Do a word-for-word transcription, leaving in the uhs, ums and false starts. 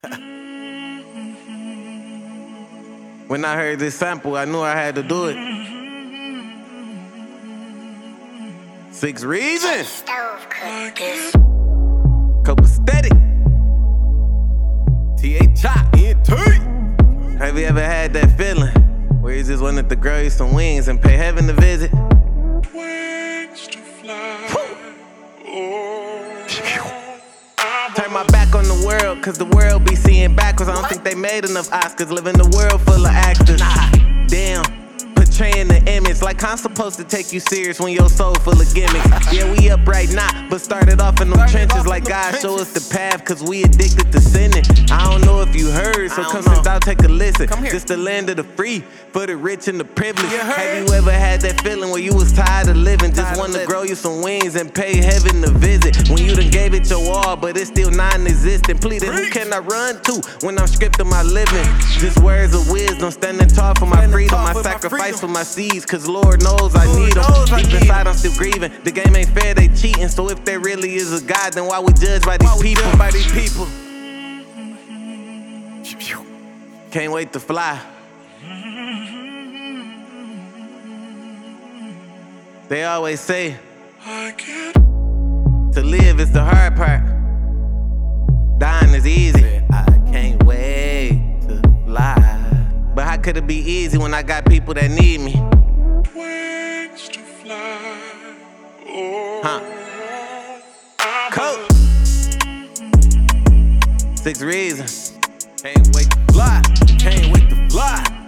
When I heard this sample, I knew I had to do it. Six Reasons. Copacetic. T H I N T. Have you ever had that feeling where you just wanted to grow you some wings and pay heaven to visit? Wings to fly. Turn my back on the world, cause the world be seeing backwards. I don't think they made enough Oscars, living the world full of actors. Nah, damn, portraying the image like I'm supposed to take you serious when your soul full of gimmicks. Yeah, we up right now, but started off in them trenches like God show us the path, cause we addicted to sinning. I don't know if you heard, so come sit down, take a listen. This the land of the free, for the rich and the privileged. Have you ever had that feeling where you was tired of living, just wanted to grow you some wings and pay heaven to visit? When you done gave it your all, but it's still non-existent. Pleading, who can I run to when I'm stripped of my living? Just words of wisdom, standing tall for my freedom. I sacrifice for my seeds, cause Lord knows I need them. Deep inside I'm still grieving, the game ain't fair, they cheating. So if there really is a God, then why we judge by these people? By these people. Can't wait to fly. They always say, to live is the hard part, dying is easy. I can't wait to fly. But how could it be easy when I got people that need me? Wings to fly. Huh? Coat. Six Reasons. Can't wait to fly. Can't wait to fly.